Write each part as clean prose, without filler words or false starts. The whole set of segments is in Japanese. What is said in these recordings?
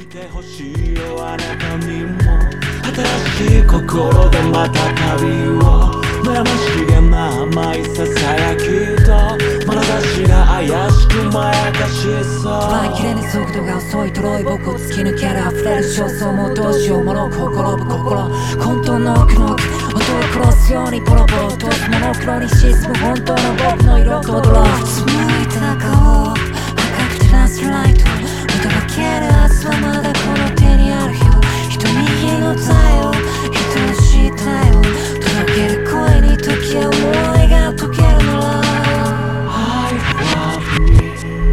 てほしいよあなたにも。新しい心でまた旅を、悩ましげな甘いささやきと眼差しが怪しくまやかしそう。 捉えきれぬ速度が遅いとろい僕を突き抜ける溢れる焦燥もうどうしようもろくほころぶ心、混沌の奥の奥音を殺すようにポロポロとモノクロに沈む本当の僕の色と驚く。つむいた顔赤く照らすライト見届ける明日はまだこの手にあるよ。一握りの太陽愛しい太陽届ける声に時や思いが溶けるなら I love me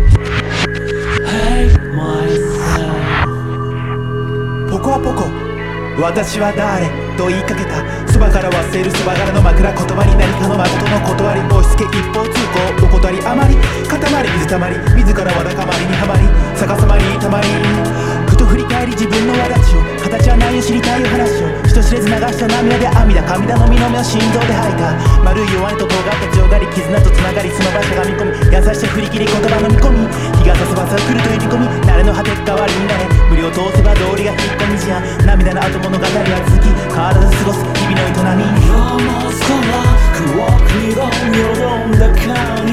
hate myself。 ポコはポコ私は誰と言いかけた。そばから忘れるそば柄の枕言葉に何かの誠の断り押し付け一方通行お断りあまり塊水たまり自らわだかまりにはまり逆さまにたまりふと振り返り自分のわだちを形はないよ知りたいお話を人知れず流した涙で網だ神だのみの目を心臓で吐いた丸い弱いと尖った強がり絆とつながりその場所が見込み優しさ振り切り言葉の見込み日が差せばさ来ると入り込み慣れの果て代わりになれ無料通せば道理が引っ込みじゃ涙の後物語は続き変わらず過ごす日々の営み。 夜の空、黒く色よどんだ影